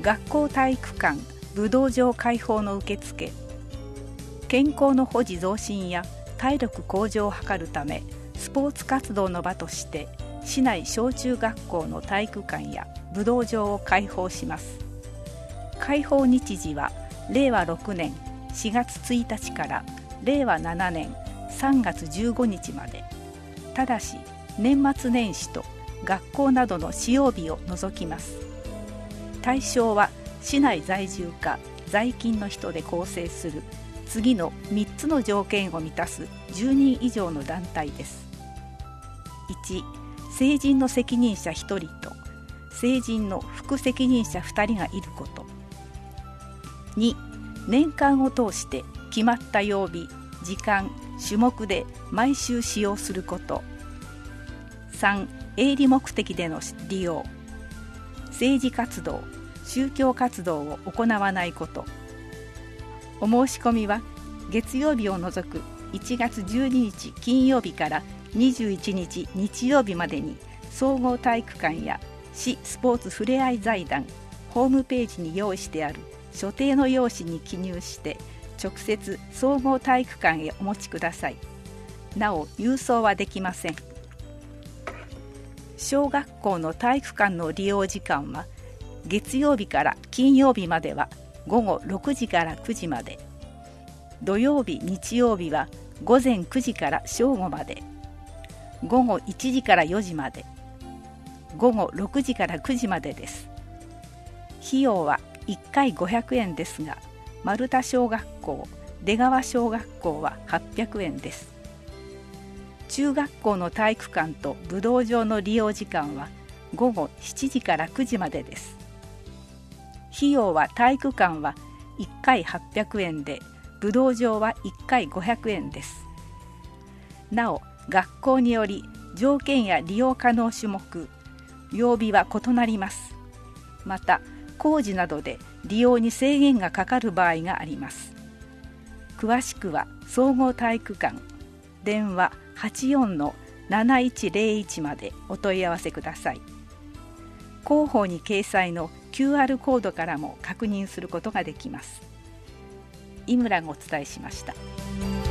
学校体育館武道場開放の受付、健康の保持増進や体力向上を図るためスポーツ活動の場として市内小中学校の体育館や武道場を開放します。開放日時は令和6年4月1日から令和7年3月15日まで。ただし年末年始と学校などの使用日を除きます。対象は市内在住か在勤の人で構成する次の3つの条件を満たす10人以上の団体です。1、成人の責任者1人と成人の副責任者2人がいること。2、年間を通して決まった曜日、時間、種目で毎週使用すること。3、営利目的での利用。政治活動、宗教活動を行わないこと。お申し込みは月曜日を除く1月12日金曜日から21日日曜日までに総合体育館や市スポーツふれあい財団ホームページに用意してある所定の用紙に記入して直接総合体育館へお持ちください。なお郵送はできません。小学校の体育館の利用時間は月曜日から金曜日までは午後6時から9時まで、土曜日日曜日は午前9時から正午まで、午後1時から4時まで、午後6時から9時までです。費用は1回500円ですが、丸太小学校、出川小学校は800円です。中学校の体育館と武道場の利用時間は午後7時から9時までです。費用は体育館は1回800円で、武道場は1回500円です。なお、学校により条件や利用可能種目、曜日は異なります。また、工事などで利用に制限がかかる場合があります。詳しくは総合体育館、電話 84-7101 までお問い合わせください。広報に掲載の QR コードからも確認することができます。井村がお伝えしました。